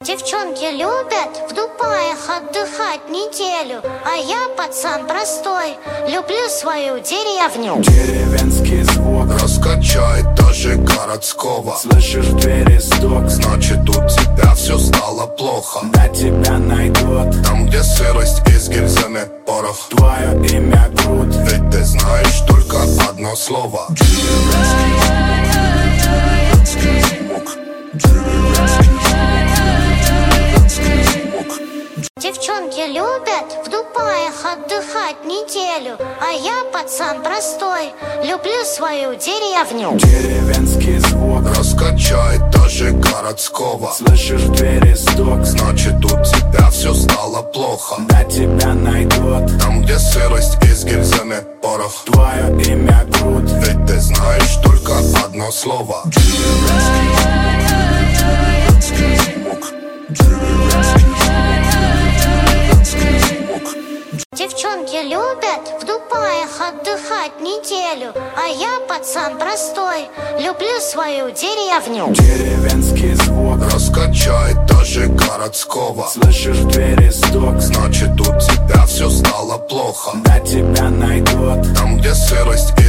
Девчонки любят в Дубаях отдыхать неделю, а я, пацан простой, люблю свою деревню. Деревенский звук раскачает даже городского. Слышишь в двери стук, значит у тебя все стало плохо. да тебя найдут. Там, где сырость из гильзами порох. Твое имя Крут, Ведь ты знаешь только одно слово. Девчонки любят в Дубаях отдыхать неделю, а я, пацан простой, люблю свою деревню. деревенский звук раскачает даже городского. Слышишь в двери стук, значит у тебя все стало плохо. да тебя найдут. Там, где сырость из гильзами порох. Твое имя Крут, Ведь ты знаешь только одно слово. Девчонки любят в Дубаях отдыхать неделю, а я, пацан простой, люблю свою деревню. деревенский звук раскачает даже городского. Слышишь в двери стук, значит у тебя все стало плохо. да тебя найдут. Там, где сырость